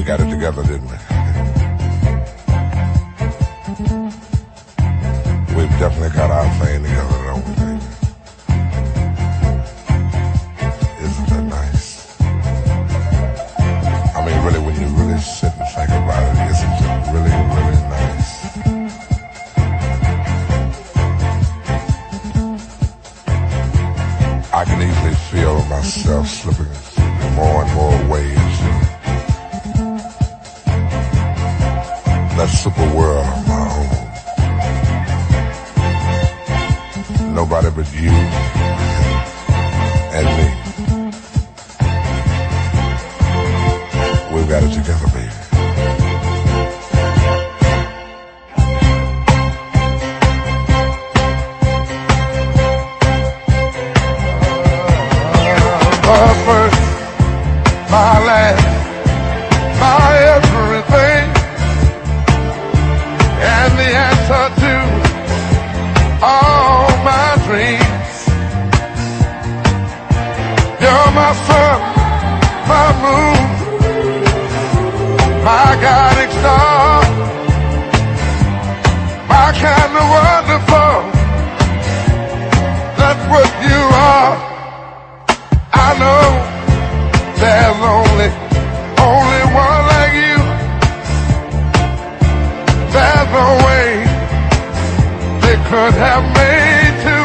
We got it together, didn't we? We've definitely got our thing together, don't we, baby? Isn't that nice? I mean, really, when you really sit and think about it, isn't it really, really nice? I can easily feel myself slipping more and more waves in that super world of my own. Nobody but you and me. We've got it together, baby. My first, my last, my everything, and the answer to all my dreams. You're my sun, my moon, my guiding star, my kind of wonderful. That's what you are. I know there's only one like you. There's no way they could have made two.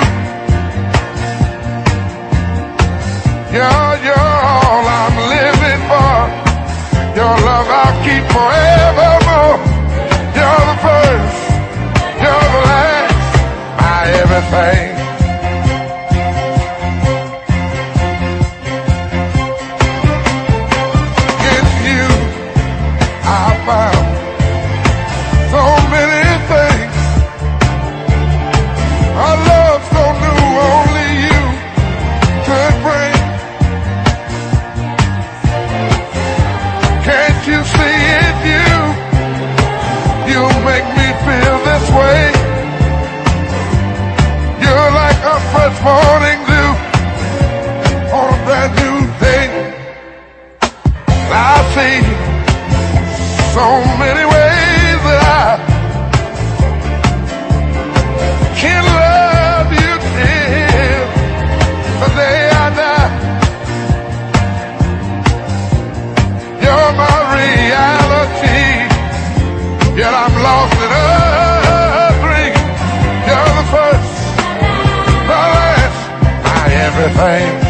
You're all I'm living for. Your love I'll keep forevermore. You're the first, you're the last, my everything. You see it, you make me feel this way. You're like a fresh morning dew on a brand new day. I see so many ways that I can love you till the day I die. You're my reality, yet I'm lost in a dream. You're the first, the last, my everything.